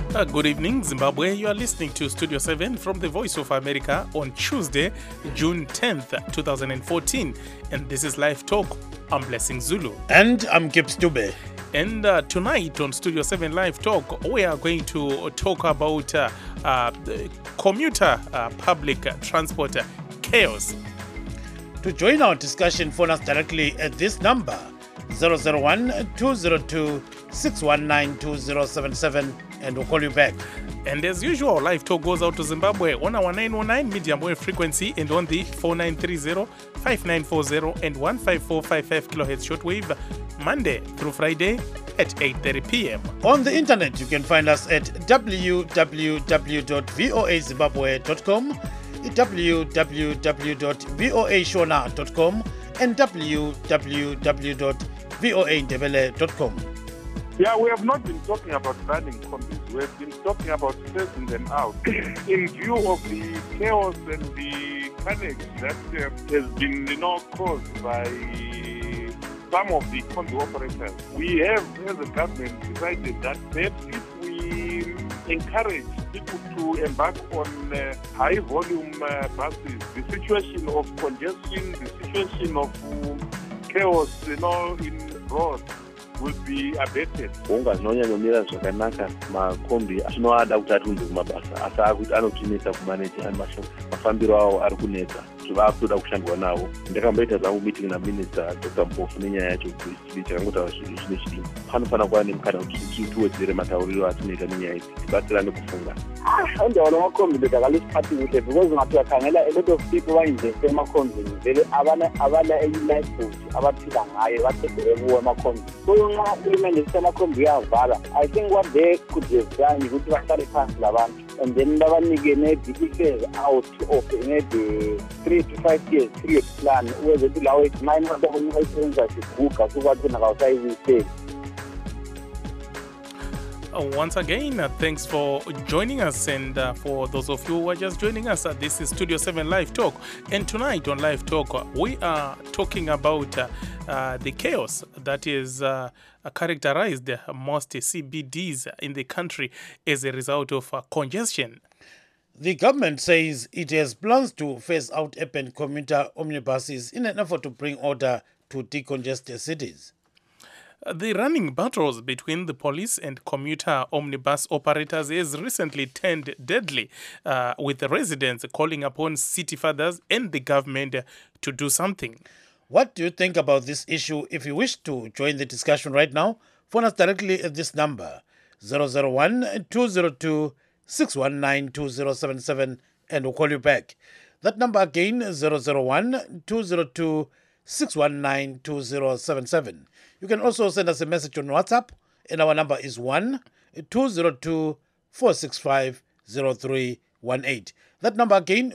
Good evening, Zimbabwe. You are listening to Studio 7 from the Voice of America on Tuesday, June 10th, 2014. And this is Live Talk. I'm Blessing Zulu. And I'm Gibbs Dube. And tonight on Studio 7 Live Talk, we are going to talk about commuter public transport chaos. To join our discussion, phone us directly at this number, 001-202-619-2077, and we'll call you back. And as usual, Live Talk goes out to Zimbabwe on our 919 medium wave frequency and on the 4930, 5940 and 15455 kilohertz shortwave, Monday through Friday at 8:30 p.m. On the internet, you can find us at www.voazimbabwe.com, www.voashona.com, and www.voandebele.com. Yeah, we have not been talking about banning combis. We have been talking about phasing them out. In view of the chaos and the panic that has been, caused by some of the combi operators, we have, as a government, decided that perhaps if we encourage people to embark on high-volume buses, the situation of congestion, the situation of chaos, in roads, will be abated. Ungazinonyanyomira zvakanaka makombi zvinoada kuti atunze kumabasa asi akuti anotinetsa kumaneja mafambiro awo ari kunetsa zvavakutoda kushandwa nawo. Ndakamboita zangu meeting naminista Dr. Mpofu nenyaya yacho kuti chakangotaura zvine chidini. Panofanira kuva nemukana kuti tiwedzere matauriro atinoita nenyaya idzi tibatsirane kufunga. Ndaona makombi ndakalisipati kuhle because ngatiyakhangela a lot of people bainveste emakombi vele abana e-lifeboat abaphila ngayo bathembele kuwo amakombi. Nxa uhulumende sisemakhombi uyavala, I think what they could have done ukuthi bahlale phansi labantu and then babanike maybe i-phase out of maybe 3 to 5 years period plan ukwenzela ukuthi lawo 9 months abayisebenzisa siguga sokwathi bona kawusayibuyiseli. Once again, thanks for joining us, and for those of you who are just joining us, this is Studio 7 Live Talk, and tonight on Live Talk we are talking about the chaos that is characterized most CBDs in the country as a result of congestion. The government says it has plans to phase out urban commuter omnibuses in an effort to bring order to decongested cities. The running battles between the police and commuter omnibus operators has recently turned deadly, with the residents calling upon city fathers and the government to do something. What do you think about this issue? If you wish to join the discussion right now, phone us directly at this number, 001-202-619-2077, and we'll call you back. That number again, 001-202-619-2077. You can also send us a message on WhatsApp, and our number is 1-202-465-0318. That number again,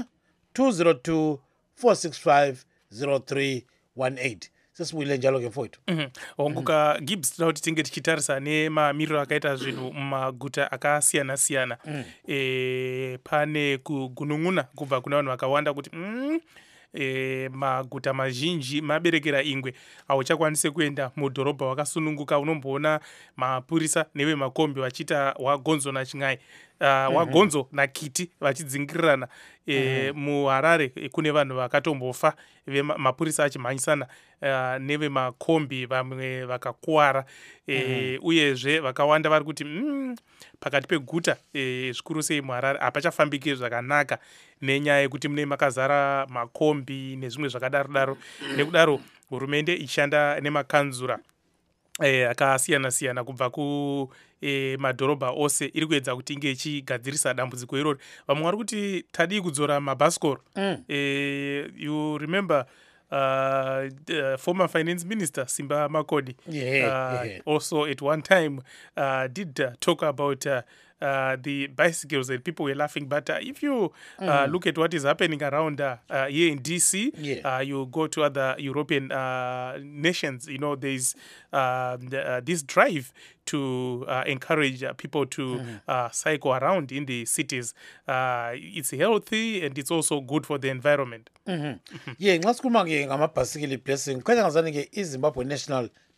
1-202-465-0318. sesiwile njalo ke mfowethu. Onguka Gibbs tinoda kuti tinge tichitarisa nemamiriro akaita zvinhu mumaguta akasiyana-siyana. Pane kugunun'una kubva kuna vanhu vakawanda kuti maguta mazhinji maberekera ingwe hauchakwanise kuenda mudhorobha wakasununguka. Unomboona mapurisa nevemakombi vachita wagonzo nachin'ai, wagonzo nakiti vachidzingirirana. MuHarare kune vanhu vakatombofa mapurisa achimhanyisana nevemakombi, vamwe vakakuwara. Uyezve vakawanda vari kuti pakati peguta zvikuru sei muHarare hapachafambiki zvakanaka nenyaya yekuti mune makazara makombi nezvimwe zvakadaro. Nekudaro hurumende ichishanda nemakanzura akasiyana-siyana kubva kumadhorobha ose iri kuedza kuti inge ichigadzirisa dambudziko irori. Vamwe vari kuti tadii kudzora mabhasikoro. You remember the former finance minister Simba Makodi also at one time did talk about the bicycles, and people were laughing. But if you look at what is happening around here in DC, you go to other European nations, there's this drive to encourage people to cycle around in the cities. It's healthy and it's also good for the environment. Nxa sikhuluma ke ngamabhasikili Blessing, khanya ngazani ke iZimbabwe National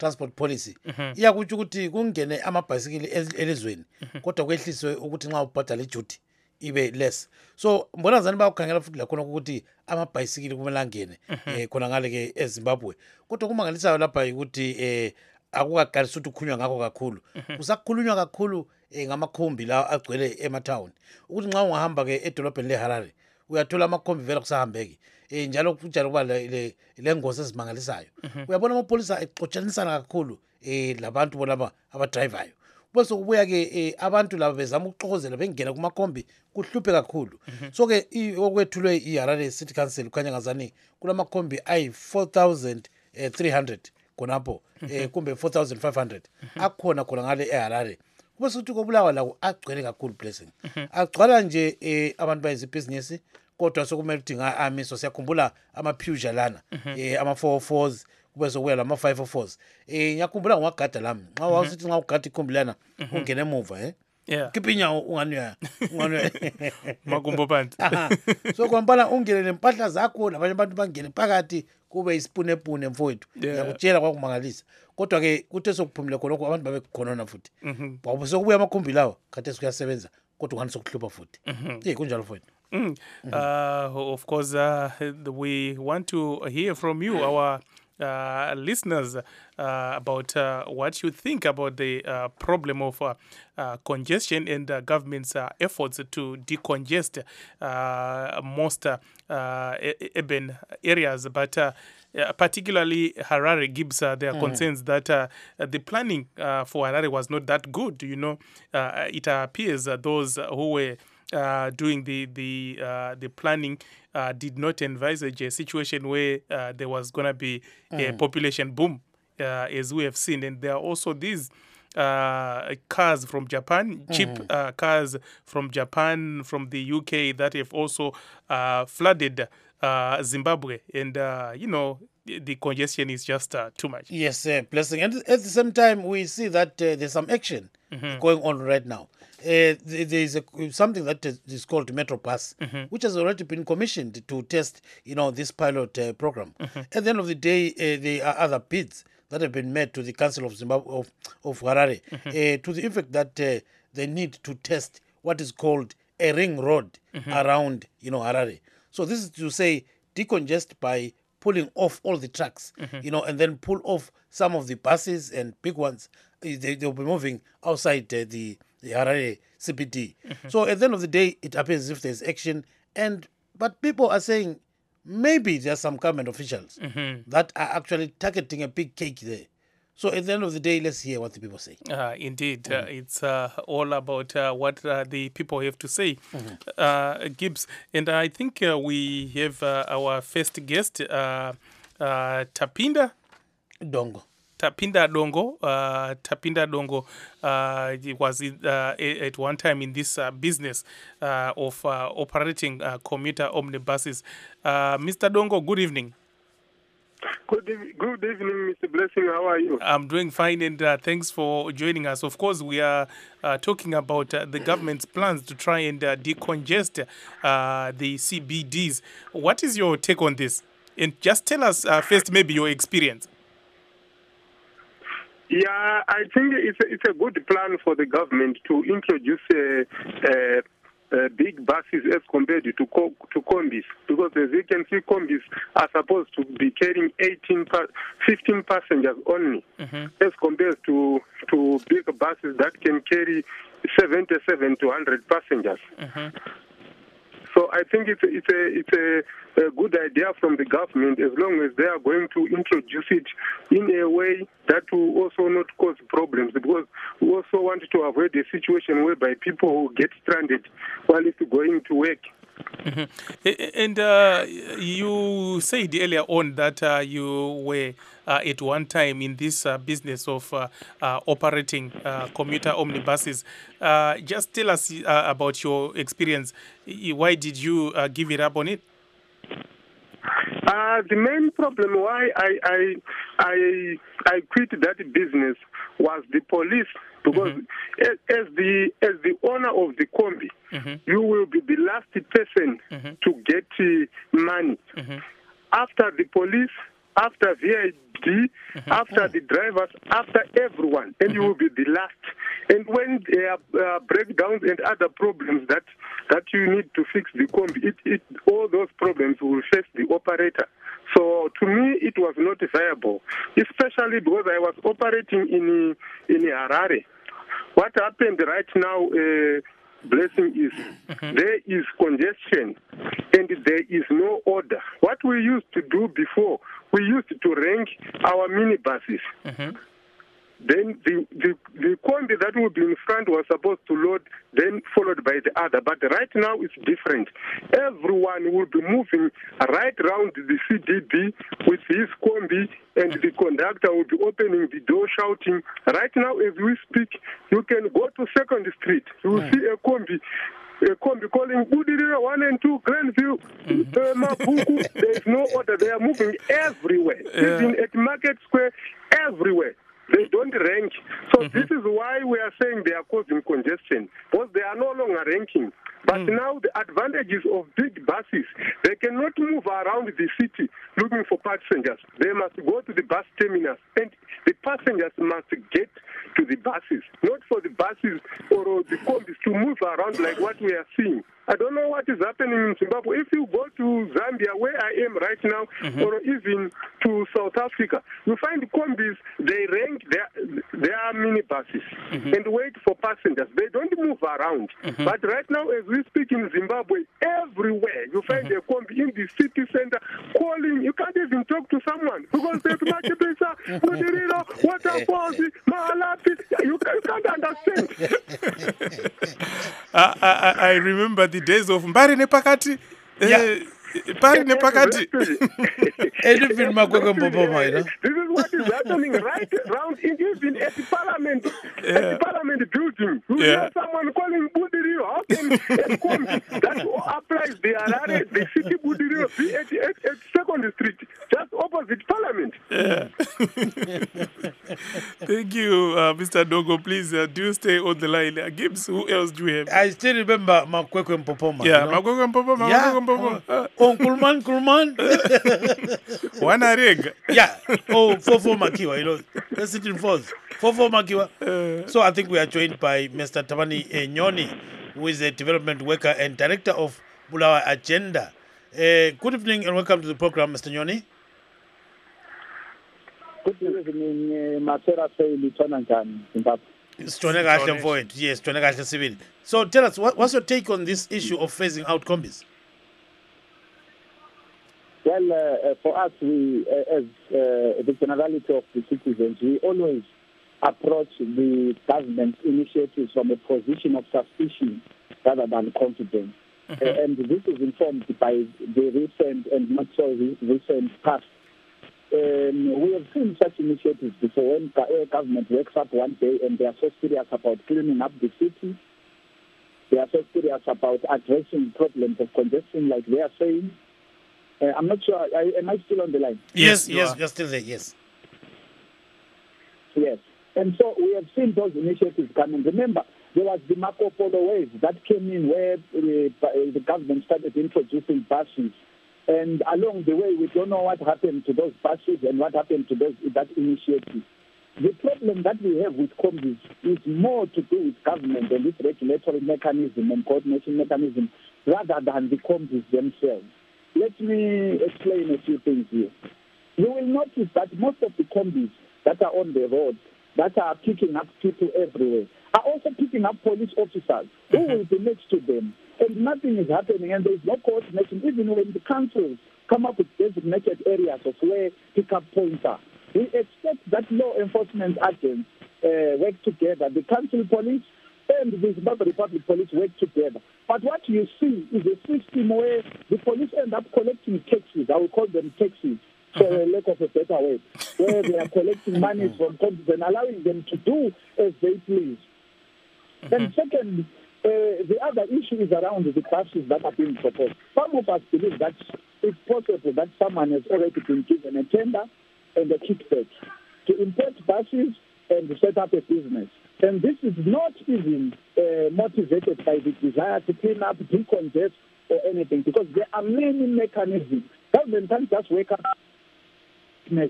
transport policy iyakutsho ukuthi kungene amabhayisikili elizweni kodwa kwehliswe ukuthi nxa ubhadala iduty ibe less. So mbona zani bayakukhangela futhi lakhona ukuthi amabhayisikili kumele angene khona ngale ke eZimbabwe. Kodwa kumangalisayo lapha ukuthi akukagalisi ukuthi ukhunywa ngakho kakhulu. Kusakhulunywa kakhulu ngamakhombi la agcwele emathawuni ukuthi nxa ungahamba ke edolobheni leHarare uyathola amakhombi vela kusahambeki. Njalo kunjalo kuba le ngozi ezimangalisayo. Uyabona amapholisa exotshanisana kakhulu labantu bonaba abadrivayo. Bese kubuya ke abantu laba bezama ukuxokozela bengena kumakhombi kuhluphe kakhulu. So ke okwethulwe iHarare City Council kukhanya ngazani kulamakhombi ayi 4300 konapho kumbe 4500 akhona khona ngale eHarare. Bese kuthi kobulawa lawo agcwele kakhulu blessing. Agcwala nje abantu bayizibhizinisi kodwa sokumele ukuthi amiswa siyakhumbula ama-Peugeot lana ama 404s kube sokuya lama 504s ngiyakhumbula ngwagada lami nxa wasithi nxa ugada ikhombi lana ungene emuva khipha inyawo unganwaya makumbo phansi. So kwambala ungene nempahla zakho labanye abantu bangene phakathi kube isipunepune mfowethu ngiyakutshela kwakumangalisa kodwa ke kuthe sokuphumile khonokho abantu babekhonona futhi sokubuya amakhombi lawo khathesi kuyasebenza kodwa ngani sokuhlupha futhi kunjalo mfowethu. Of course, we want to hear from you, our listeners, about what you think about the problem of congestion and the government's efforts to decongest most urban areas. But particularly Harare gives their concerns that the planning for Harare was not that good. You know, it appears those who were doing the planning did not envisage a situation where there was going to be a population boom, as we have seen. And there are also these cars from Japan, cheap cars from Japan, from the UK that have also flooded Zimbabwe. And, you know, the congestion is just too much. Yes, blessing. And at the same time, we see that there's some action going on right now. There is something that is called MetroBus, which has already been commissioned to test, you know, this pilot program. At the end of the day, there are other bids that have been made to the Council of Zimbabwe of Harare to the effect that they need to test what is called a ring road around, you know, Harare. So this is to say decongest by pulling off all the trucks, you know, and then pull off some of the buses and big ones. They'll be moving outside the Harare CBD. So at the end of the day, it appears as if there's action. But people are saying maybe there are some government officials that are actually targeting a big cake there. So at the end of the day, let's hear what the people say. Indeed, it's all about what the people have to say, Gibbs. And I think we have our first guest, Tapinda Dongo. Tapinda Dongo. Tapinda Dongo was at one time in this business of operating commuter omnibuses. Mr. Dongo, good evening. Good evening, Mr. Blessing. How are you? I'm doing fine, and thanks for joining us. Of course, we are talking about the government's plans to try and decongest the CBDs. What is your take on this? And just tell us first maybe your experience. Yeah, I think it's a good plan for the government to introduce big buses as compared to combis, because as you can see, combis are supposed to be carrying 15 passengers only, as compared to big buses that can carry 77 to 100 passengers. So I think it's a good idea from the government, as long as they are going to introduce it in a way that will also not cause problems, because we also want to avoid a situation whereby people who get stranded while it's going to work. And you said earlier on that you were at one time in this business of operating commuter omnibuses. Just tell us about your experience. Why did you give it up on it? The main problem why I quit that business was the police, because as the owner of the combi, you will be the last person to get money. After the police, after VID, after the drivers, after everyone, and you will be the last. And when there are breakdowns and other problems that you need to fix the combi, all those problems will face the operator. So to me, it was not viable, especially because I was operating in Harare. What happened right now, Blessing, is there is congestion and there is no order. What we used to do before, we used to rank our minibuses. Then the combi that would be in front was supposed to load, then followed by the other. But right now it's different. Everyone will be moving right around the CDB with his combi, and the conductor will be opening the door shouting. Right now, as we speak, you can go to 2nd Street. You will see a combi calling Budirira 1 and 2, Grandview, Mapuku. There is no order. They are moving everywhere, even at Market Square, everywhere. They don't rank. So this is why we are saying they are causing congestion, because they are no longer ranking. But now the advantages of big buses, they cannot move around the city looking for passengers. They must go to the bus terminus, and the passengers must get to the buses, not for the buses or the combis to move around like what we are seeing. I don't know what is happening in Zimbabwe. If you go to Zambia, where I am right now, or even to South Africa, you find combis, they rank their minibuses and wait for passengers. They don't move around. But right now, as we speak in Zimbabwe, everywhere you find a combi in the city center calling. You can't even talk to someone because there's Machipisa, Budiriro, Waterfalls, Mahalapi. You can't understand. I remember the days of Mbari Nepakati. Pari Nepakati. Anything Makwekwe Mpopoma, you know? This is what is happening right around, even at the parliament, at the parliament building. You hear someone calling Budiriro. How can a combi that applies the Harare, the city Budiriro, be at 2nd Street, just opposite parliament? Thank you, Mr. Dogo. Please do stay on the line. Gibbs, who else do we have? I still remember Makwekwe Mpopoma. Yeah, you know? Makwekwe Mpopoma. Yeah. Makwekwe Mpopoma. Kulman. Wana reg. Yeah. Fofo Makiwa, you know. Let's sit in forth. Fofo Makiwa. So I think we are joined by Mr. Thabani Nyoni, who is a development worker and director of Bulawayo Agenda. Good evening and welcome to the program, Mr. Nyoni. Good evening, Masera Seyili Tonanjan, Zimbabwe. Yes, Tonega Civil. So tell us, what's your take on this issue of phasing out combis? Well, for us, we, as the generality of the citizens, we always approach the government initiatives from a position of suspicion rather than confidence. And this is informed by the recent and not so recent past. We have seen such initiatives before when government wakes up one day and they are so serious about cleaning up the city. They are so serious about addressing problems of congestion like they are saying. I'm not sure. Am I still on the line? Yes, you're still there, yes. Yes. And so we have seen those initiatives coming. Remember, there was the Marco Polo wave that came in where the government started introducing buses. And along the way, we don't know what happened to those buses and what happened to that initiative. The problem that we have with combis is more to do with government and its regulatory mechanism and coordination mechanism rather than the combis themselves. Let me explain a few things here. You will notice that most of the combis that are on the road, that are picking up people everywhere, are also picking up police officers who will be next to them. And nothing is happening, and there is no coordination, even when the councils come up with designated areas of where pickup points are. We expect that law enforcement agents work together. The council police and the Zimbabwe Republic Police work together. But what you see is a system where the police end up collecting taxis. I will call them taxis, for lack of a better word, where they are collecting money from combis and allowing them to do as they please. And second, the other issue is around the buses that are being proposed. Some of us believe that it's possible that someone has already been given a tender and a kickback to import buses and to set up a business. And this is not even motivated by the desire to clean up, decongest, or anything, because there are many mechanisms. Government can't just wake up measures.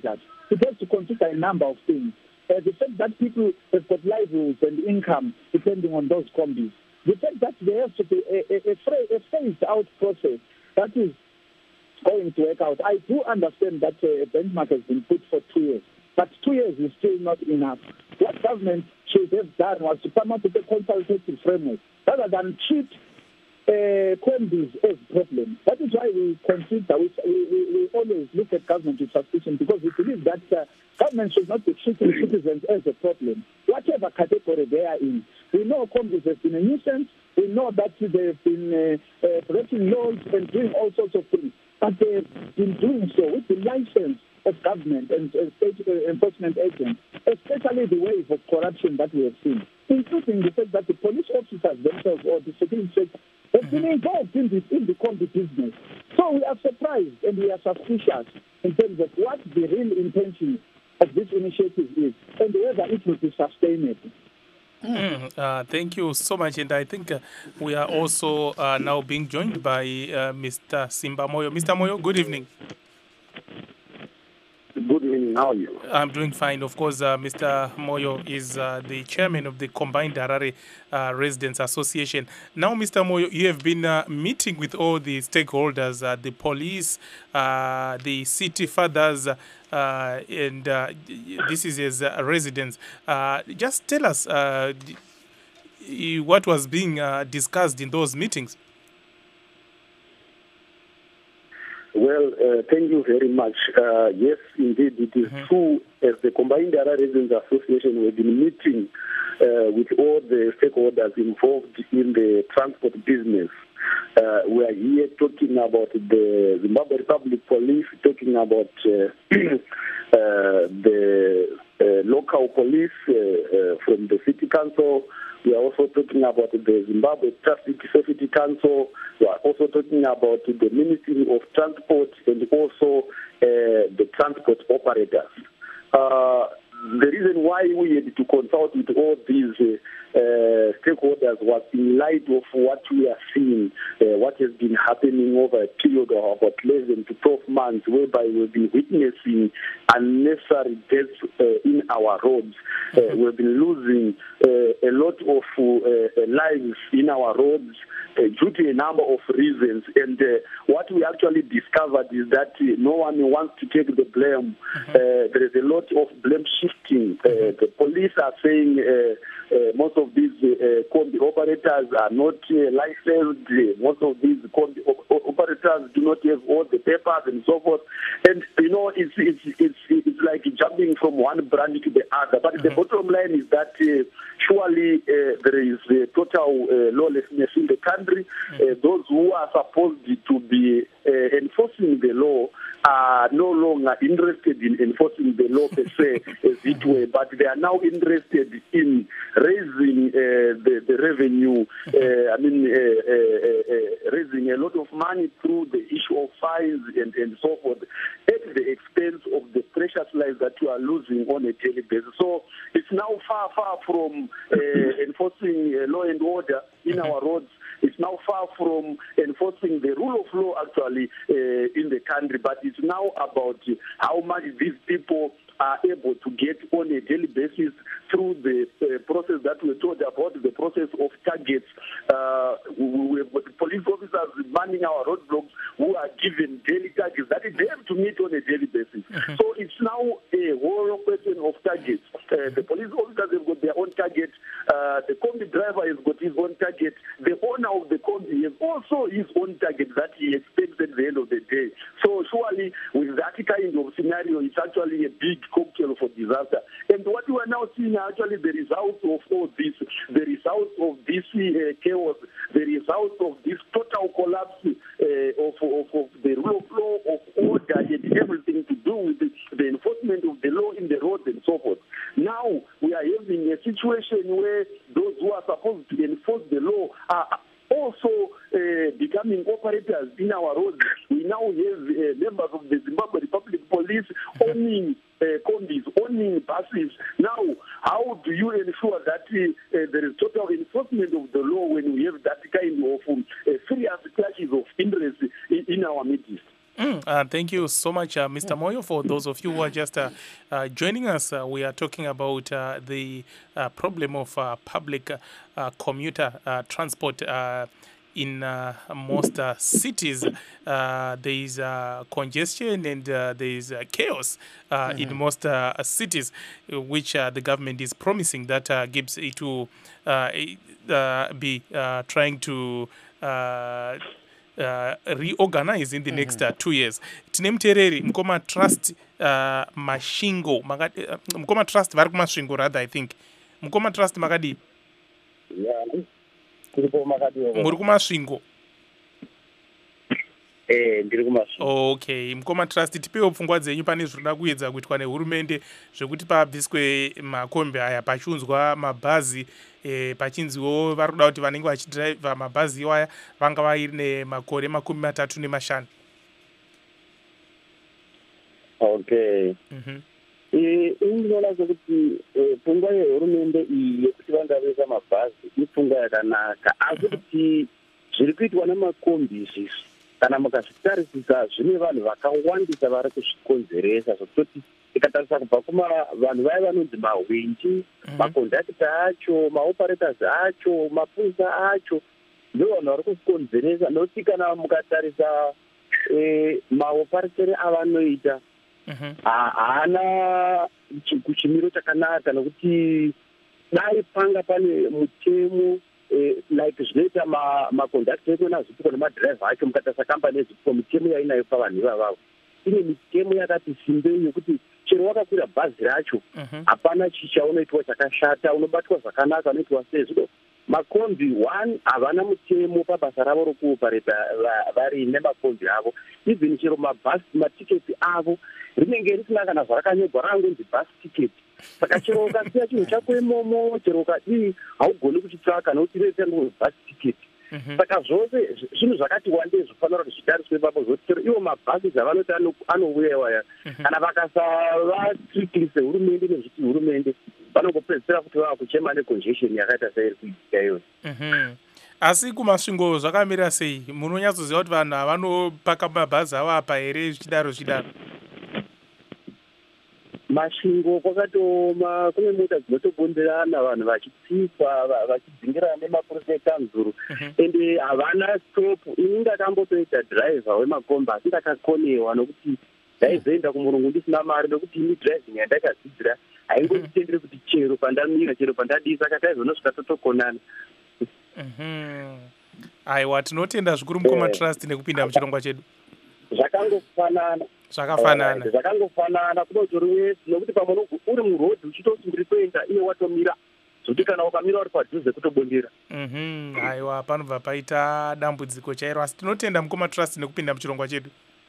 it has to consider a number of things. The fact that people have got livelihoods and income depending on those combis. The fact that there has to be a phased-out process that is going to work out. I do understand that a benchmark has been put for 2 years, but 2 years is still not enough. What government should have done was to come up with a consultative framework rather than treat combis as problems. That is why we consider, we always look at government with suspicion, because we believe that government should not be treating citizens as a problem, whatever category they are in. We know combis have been a nuisance. We know that they have been breaking laws and doing all sorts of things, but they have been doing so with the license of government and state enforcement agents, especially the wave of corruption that we have seen, including the fact that the police officers themselves or the security sector have been involved in the combi business. So we are surprised and we are suspicious in terms of what the real intention of this initiative is and whether it will be sustainable. Thank you so much. And I think we are also now being joined by Mr. Simba Moyo. Mr. Moyo, good evening. Good evening. How are you? I'm doing fine. Of course, Mr. Moyo is the chairman of the Combined Harare Residents Association. Now, Mr. Moyo, you have been meeting with all the stakeholders, the police, the city fathers, and this is as residents. Just tell us what was being discussed in those meetings. Well, thank you very much. Yes, indeed, it is true. As the Combined Harare Residents Association, we've been meeting with all the stakeholders involved in the transport business. We are here talking about the Zimbabwe Republic Police, talking about the local police from the City Council. We are also talking about the Zimbabwe Traffic Safety Council. We are also talking about the Ministry of Transport and also the transport operators. The reason why we had to consult with all these stakeholders was in light of what we are seeing, what has been happening over a period of about less than 12 months, whereby we've been witnessing unnecessary deaths in our roads. We've been losing a lot of lives in our roads due to a number of reasons. And what we actually discovered is that no one wants to take the blame. There is a lot of blame shifting. The police are saying most of these combi operators are not licensed. Most of these combi operators do not have all the papers and so forth. And it's like jumping from one brand to the other. But the bottom line is that surely there is total lawlessness in the country. Those who are supposed to be enforcing the law are no longer interested in enforcing the law per se, as it were, but they are now interested in raising the revenue, raising a lot of money through the issue of fines and so forth, at the expense of the precious lives that you are losing on a daily basis. So it's now far from enforcing law and order in our roads. It's now far from enforcing the rule of law actually in the country, but it's now about how much these people are able to get on a daily basis through the process that we talked about, the process of targets. We have police officers manning our roadblocks who are given daily targets that they have to meet on a daily basis. So it's now a whole question of targets. The police officers have got their own target. The combi driver has got his own target. The owner of the combi has also his own target that he expects at the end of the day. So surely with that kind of scenario, it's actually a big cocktail for disaster. And what we are now seeing are actually the results of all this, the results of this chaos, the results of this total collapse of the rule of law, of order, and everything to do with the enforcement of the law in the roads and so forth. Now we are having a situation where those who are supposed to enforce the law are also becoming operators in our roads. We now have members of the Zimbabwe Republic Police owning combis, owning buses. Now, how do you ensure that there is total enforcement of the law when we have that kind of serious clashes of interest in our midst? Thank you so much, Mr. Moyo. For those of you who are just joining us, we are talking about the problem of public commuter transport in most cities. There is congestion and there is chaos in most cities, which the government is promising that Gibbs it will be trying to reorganize in the next 2 years. Tine mutereri Mkoma Trust mashingo Mkoma Trust vari kumasvingo rather I think Mkoma Trust makadi muri kumasvingo. Ndiri kumasvingo. Okay, Mkoma Trust tipewo pfungwa dzenyu pane zvinoda kuedza kuitwa nehurumende zvekuti pabviswe makombi aya pachiunzwa mabhazi pachinziwo vari kuda kuti vanenge vachidhiraivha mabhazi iwaya vanga vairi nemakore 35. Okay. Ndinoona sekuti pfungwa yehurumende iyi yekuti vangavesa mabhazi ipfungwa yakanaka, asi kuti zviri kuitwa nemakombi izvi kana mukazvitarisisa zvine vanhu vakawandisa vari kuzvikonzeresa, zvokutoti tikatarisa kubva vanhu vaya vanonzi mahwinji, makondakita acho, maoperators acho, mapurisa acho, ndo vanhu vari kuzvikonzeresa. Nokuti kana mukatarisa maoparateri avanoita haana kuchimiro chakanaka, nokuti dai panga pane mutemo like zvinoita makondakta edu nazvipiko nemadhiraivha acho, mukatarisa kambani ezvipiko mitemo yainayo pavanhu ivavavo ine mitemo yakati simbei yokuti chero wakakwira bhazi racho hapana chichaunoitwa chakashata, unobatwa zvakanaka, unoitwa sezvo. Makombi 1 havana mutemo pabasa ravo rokuopareta vari nemakombi avo. Even chero mabhasi matiketi avo rinenge risina kana zvarakanyorwa rangonzi bus ticket. Saka chero ukasiya chinhu chako imomo, chero ukadii haugoni kuchitsvaka nokuti rese bus ticket. Saka zvose zvinhu zvakati wandei zvofanira kuti zvitariswe ipapo, zvokuti chero ivo mabhasi dzavanoti anouya waya kana vakasavatriti sehurumende nezviti hurumende vanongopedzisira kuti vava kuchema necongestion yakaita sairi kuitika iyoyo. Asi kumasvingo zvakamira sei? Munonyatsoziva kuti vanhu havanopaka mabhazi avo apa here zvichidaro? Masvingo kwakatoma, kune mota dzinotobonderana, vanhu vachitsikwa vachidzingirana nemapurisa ekanzuru, ende havana stop. Ini ndakambotoita dhiraivha wemakombi asi ndakakonewa nokuti ndaizoenda kumurungu ndisina mari, nokuti ini dhiraivhingi yandakadzidzira haingonditenderi kuti chero pandamira chero pandadii, saka taizonosvika totokonana. Aiwa, tinotenda zvikuru Mkoma Trust nekupinda muchirongwa chedu. Zvakangofanana kunotori wese, nokuti pamwe uri murodhi uchitoti ndiri kuenda iye watomira, zvokuti kana ukamira uri padhuze kutobondera. Aiwa, panobva paita dambudziko chairo, asi tinotenda Mkoma Trust nekupinda muchirongwa chedu.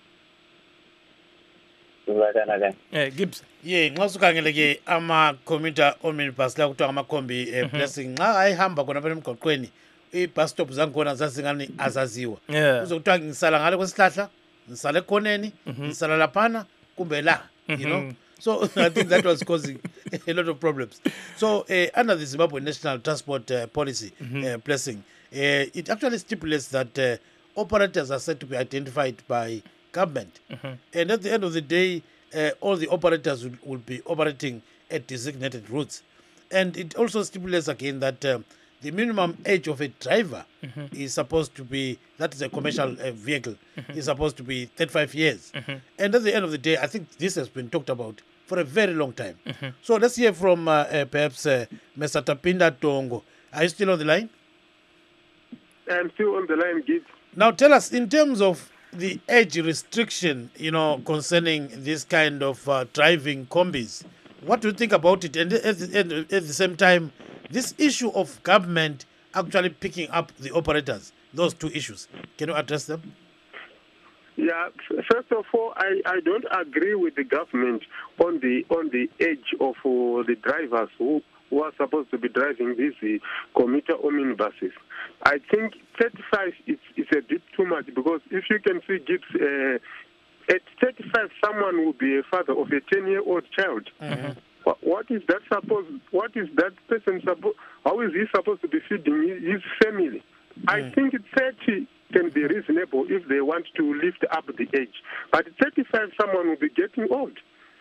Gibbs. Nxa usukangeleke ama-commuter omnibus la kuthiwa ngamakombi blessing, nxa ayihamba khona phela emgwaqweni i-bus stop zangikhona zazingani azaziwa, kuzokuthiwa ngisala ngale kwesihlahla, ngisala ekhoneni, ngisala laphana kumbe la, you know. So I think that was causing a lot of problems. So under the Zimbabwe National Transport Policy blessing, it actually stipulates that operators are said to be identified by government, and at the end of the day all the operators will be operating at designated routes. And it also stipulates again that the minimum age of a driver is supposed to be, that is a commercial vehicle, is supposed to be 35 years. And at the end of the day, I think this has been talked about for a very long time. So let's hear from perhaps Mr. Tapinda Tongo. Are you still on the line? I'm still on the line, Gibbs. Now tell us, in terms of the age restriction, concerning this kind of driving combis, what do you think about it? And at the same time, this issue of government actually picking up the operators, those two issues, can you address them? Yeah, first of all, I don't agree with the government on the age of the drivers who are supposed to be driving these commuter omnibuses. I think 35 is a bit too much, because if you can see, Gibbs, at 35 someone will be a father of a 10-year-old child. What is that supposed? What is that person supposed? How is he supposed to be feeding his family? I think 30 can be reasonable if they want to lift up the age. But 35, someone will be getting old.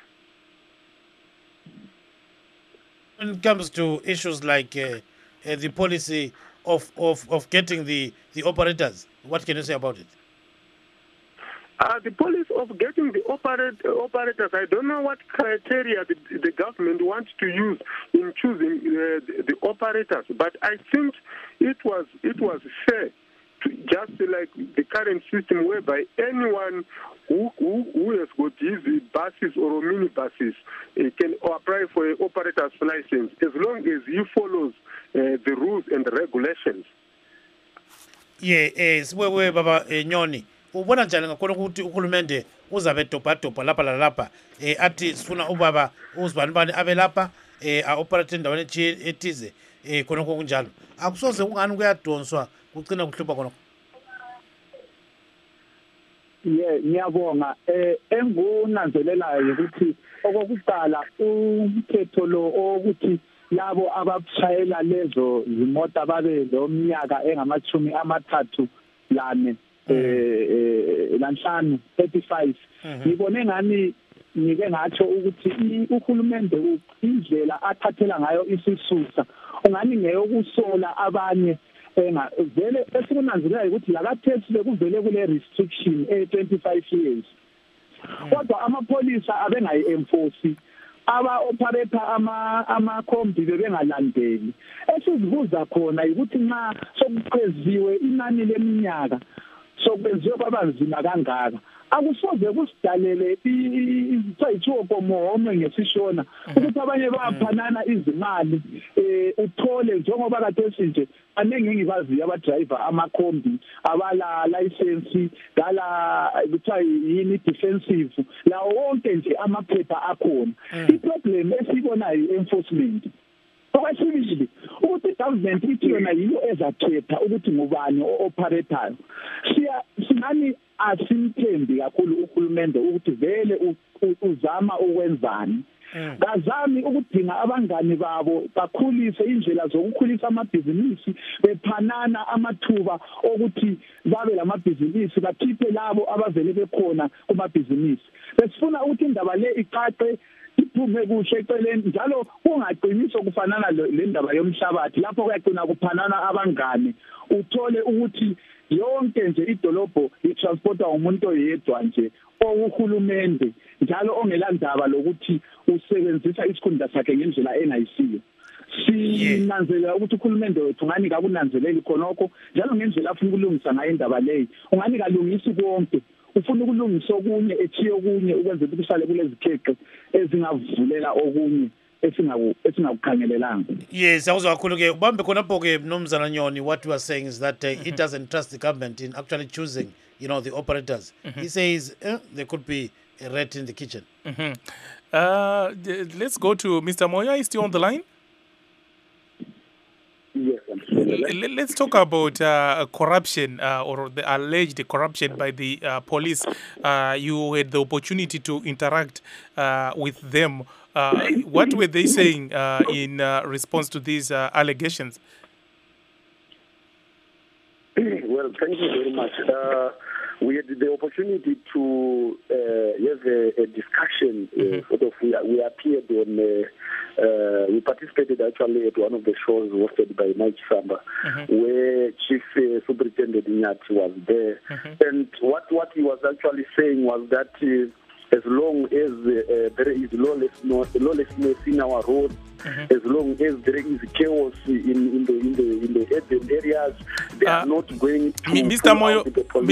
When it comes to issues like the policy of getting the operators, what can you say about it? The policy of getting the operators, I don't know what criteria the government wants to use in choosing the operators, but I think it was fair to just like the current system whereby anyone who has got these buses or minibuses can apply for an operator's license as long as he follows the rules and regulations. Yeah, siwewe baba Nyoni. Ubona njani ngakhona ukuthi uhulumende uzabe dobha lapha lalapha athi sifuna ubaba uzibanibani abe lapha operate endaweni ethize khona kunjalo akusoze ungani kuyadonswa kucina kuhlupha khona. Ngiyabonga engunanzelelayo ukuthi okokuqala umthetho lo ukuthi labo abashayela lezo zimota babe lomnyaka engamachumi amathathu lane lanhlanu 35 ngibone ngani ngike ngatsho ukuthi uhulumende indlela athathela ngayo isisusa ungani ngeyokusola abanye vele esikunanzelela ukuthi lakathesi bekuvele kule restriction 25 years kodwa amapolisa abengayi-enforce aba-operator amakhombi bebengalandeli esizibuza khona ukuthi nxa sokuqeziwe inani leminyaka sokwenziwe kwabanzima kangaka akusoze kusidalele isayithokomohome ngesishona ukuthi abanye bayaphanana izimali uthole njengoba kade sinje abaningi engibaziyo abadriver amakhombi abala license ngala kuthiwa yini defensive lawo wonke nje amaphepha akhona iproblem esibonayo enforcement okwesibili ukuthi i-government ithi yona yiyo ezakhetha ukuthi ngubani o-operatayo sinani asimthembi kakhulu uhulumende ukuthi vele uzama ukwenzani bazami ukudinga abangani babo bakhulise indlela zokukhulisa amabhizinisi bephanana amathuba ukuthi babe lamabhizinisi bakhiphe labo abavele bekhona kumabhizinisi besifuna ukuthi indaba le iqaqe iphume kuhle eceleni njalo kungaqiniso kufanana le ndaba yomhlabathi lapho kuyagcina kuphanana abangani uthole ukuthi yonke nje idolobho itransporta umuntu oyedwa nje ohulumende njalo ongelandaba lokuthi usebenzisa isikhundla sakhe ngendlela engayisiyo sinanzelela ukuthi uhulumende wethu ngani kakunanzeleli khonokho njalo ngendlela afuna ukulungisa ngayo indaba leyi ungani kalungisi konke ufuna ukulungisa okunye ethiye okunye ukwenza ukuthi kusale kulezi kheqe ezingavulela okunye esingakukhangelelanga. Yes, awuzwa kakhulu ke ubambe khonapho ke Mnumzana Nyoni. What we are saying is that he doesn't trust the government in actually choosing, the operators. He says there could be a rat in the kitchen. Let's go to Mr. Moyo. Is still on the line? Yes, let's talk about corruption or the alleged corruption by the police. You had the opportunity to interact with them. What were they saying in response to these allegations? Well, thank you very much. We had the opportunity to have a discussion. Sort of, we appeared on. We participated actually at one of the shows hosted by Mike Samba, where Chief Superintendent Nyati was there, and what he was actually saying was that as long as there is lawlessness in our roads, as long as there is chaos in the urban areas, they are not going to. Mr. Moyo,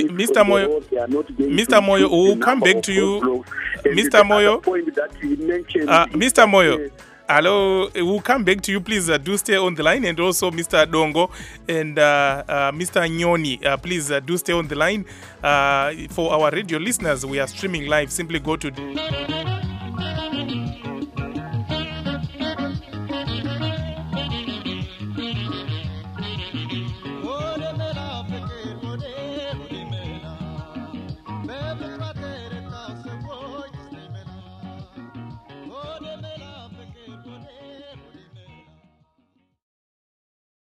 Mr. Moyo, we'll come back to you. Mr. Moyo, Mr. Moyo. Hello, we'll come back to you. Please do stay on the line, and also Mr. Dongo and Mr. Nyoni, please do stay on the line. For our radio listeners, we are streaming live. Simply go to